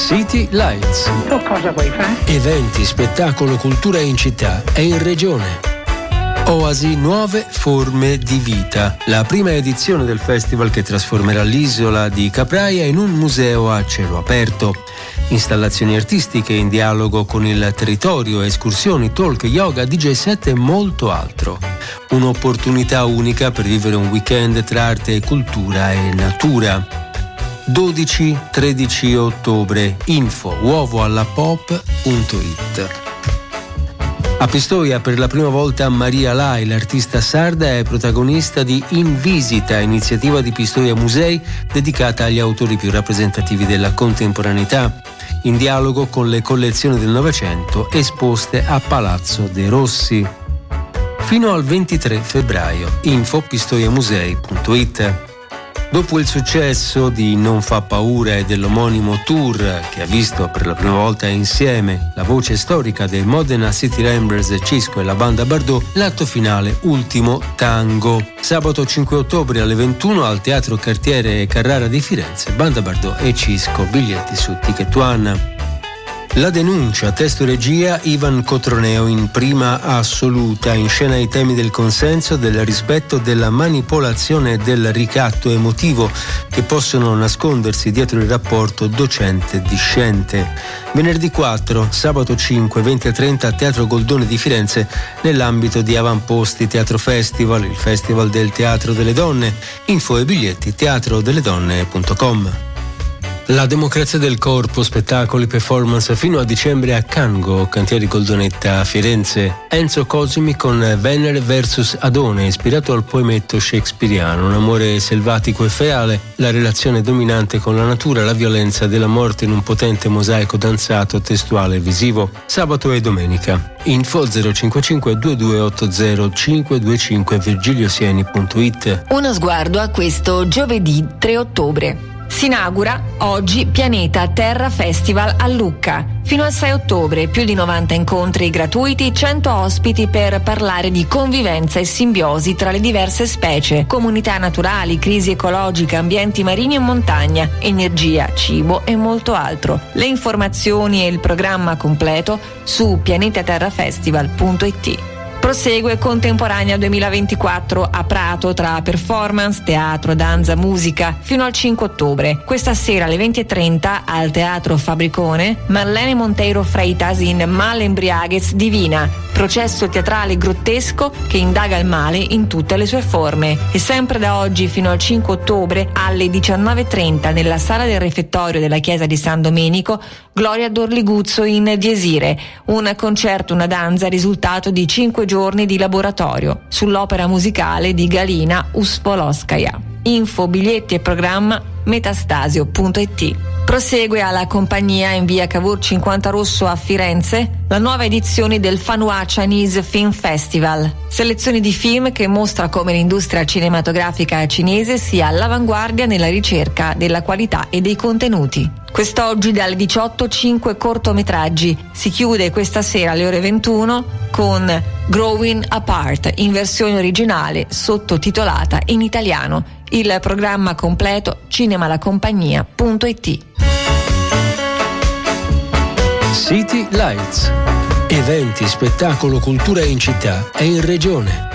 City Lights. Tu cosa vuoi fare? Eventi, spettacolo, cultura in città e in regione. Oasi, nuove forme di vita. La prima edizione del festival che trasformerà l'isola di Capraia in un museo a cielo aperto. Installazioni artistiche in dialogo con il territorio, escursioni, talk, yoga, DJ set e molto altro. Un'opportunità unica per vivere un weekend tra arte e cultura e natura. 12-13 ottobre. Info uovoallapop.it. A Pistoia per la prima volta Maria Lai, l'artista sarda, è protagonista di In Visita, iniziativa di Pistoia Musei dedicata agli autori più rappresentativi della contemporaneità, in dialogo con le collezioni del Novecento esposte a Palazzo De Rossi. Fino al 23 febbraio. Info pistoiamusei.it. Dopo il successo di Non fa paura e dell'omonimo tour che ha visto per la prima volta insieme la voce storica dei Modena City Ramblers, Cisco e la banda Bardot, l'atto finale Ultimo Tango. Sabato 5 ottobre alle 21 al Teatro Cartiere Carrara di Firenze, banda Bardot e Cisco, biglietti su Ticket One. La denuncia, testo e regia Ivan Cotroneo in prima assoluta, in scena i temi del consenso, del rispetto, della manipolazione e del ricatto emotivo che possono nascondersi dietro il rapporto docente-discente. Venerdì 4, sabato 5, 20:30 al Teatro Goldoni di Firenze nell'ambito di Avamposti Teatro Festival, il Festival del Teatro delle Donne. Info e biglietti teatrodelledonne.com. La democrazia del corpo, spettacoli, performance fino a dicembre a Cango, Cantieri Goldonetta a Firenze. Enzo Cosimi con Venere vs Adone, ispirato al poemetto shakespeariano, un amore selvatico e feale, la relazione dominante con la natura, la violenza della morte in un potente mosaico danzato, testuale e visivo. Sabato e domenica. Info 055 2280 525 virgiliosieni.it. Uno sguardo a questo giovedì 3 ottobre. Si inaugura oggi Pianeta Terra Festival a Lucca. Fino al 6 ottobre, più di 90 incontri gratuiti, 100 ospiti per parlare di convivenza e simbiosi tra le diverse specie, comunità naturali, crisi ecologica, ambienti marini e montagna, energia, cibo e molto altro. Le informazioni e il programma completo su pianetaterrafestival.it. Prosegue Contemporanea 2024 a Prato tra performance, teatro, danza, musica fino al 5 ottobre. Questa sera alle 20:30 al Teatro Fabricone Marlene Monteiro Freitas in Male Embriaguez Divina, processo teatrale grottesco che indaga il male in tutte le sue forme. E sempre da oggi fino al 5 ottobre alle 19:30 nella sala del refettorio della chiesa di San Domenico Gloria Dorliguzzo in Diesire, un concerto, una danza risultato di 5 giorni di laboratorio sull'opera musicale di Galina Uspolskaya. Info, biglietti e programma metastasio.it. Prosegue alla compagnia in via Cavour 50 Rosso a Firenze la nuova edizione del Fanhua Chinese Film Festival, selezione di film che mostra come l'industria cinematografica cinese sia all'avanguardia nella ricerca della qualità e dei contenuti. Quest'oggi dalle 18 5 cortometraggi. Si chiude questa sera alle ore 21 con Growing Apart in versione originale sottotitolata in italiano. Il programma completo cinemalacompagnia.it. City Lights. Eventi, spettacolo, cultura in città e in regione.